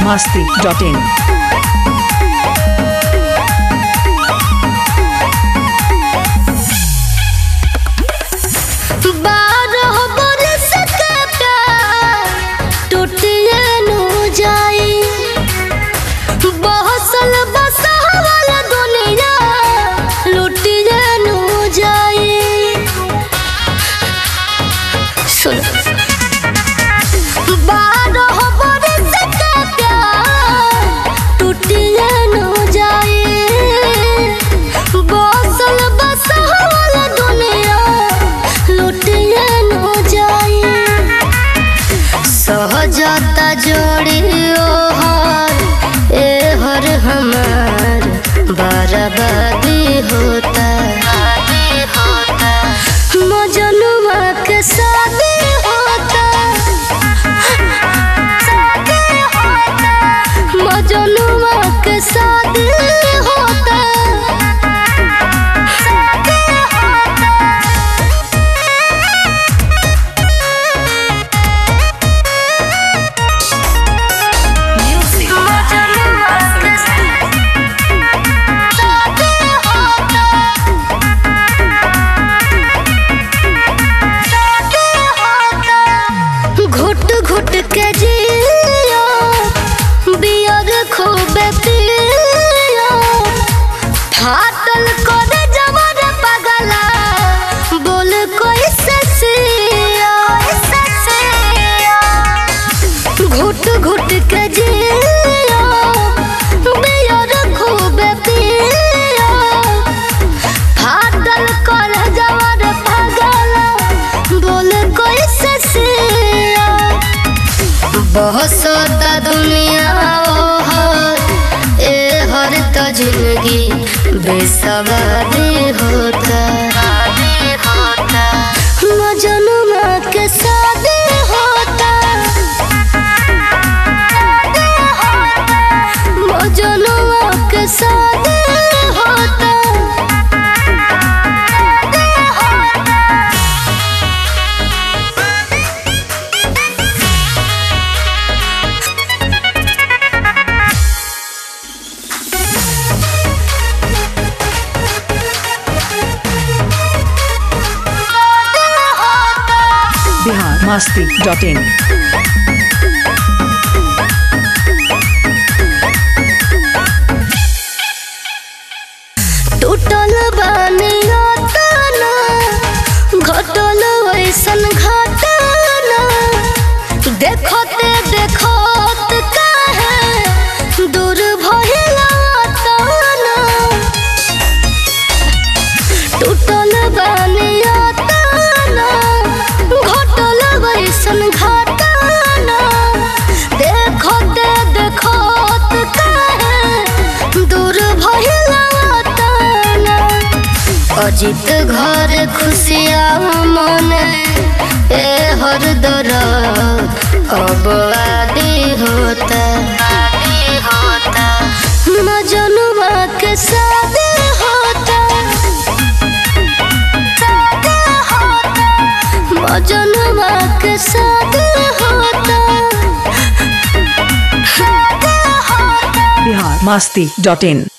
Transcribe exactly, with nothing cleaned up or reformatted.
masti dot in. सहजता जोड़ी ओहर ए हर हमार बर्बादी होता मजनुआ के शादी होता मजनुआ के शादी होता घुट के जियो बियर खूबे पियो फाटल करे जबर पगला बोल कोई ससिया घुट घुट के जियो बियर खूबे पियो फाटल करे जबर पगला बोल कोई ससिया बहसता दुनिया हर ए हर तो जिंदगी बेसवादी होता मजनुआ के शादी होता मजनुआ के शादी होता Bihar masti dot in. टूटल बानिया तना घटल वैसन घटना देखते देखत काहे दूर भइला तना टूटल बानिया तना घटल वैसन घटना देखते देखत काहे दूर भइला अजित घर खुशिया मन ए हर दर अब आदि होता मजनुआ के शादी होता मजनुआ के शादी होता Bihar masti dot in.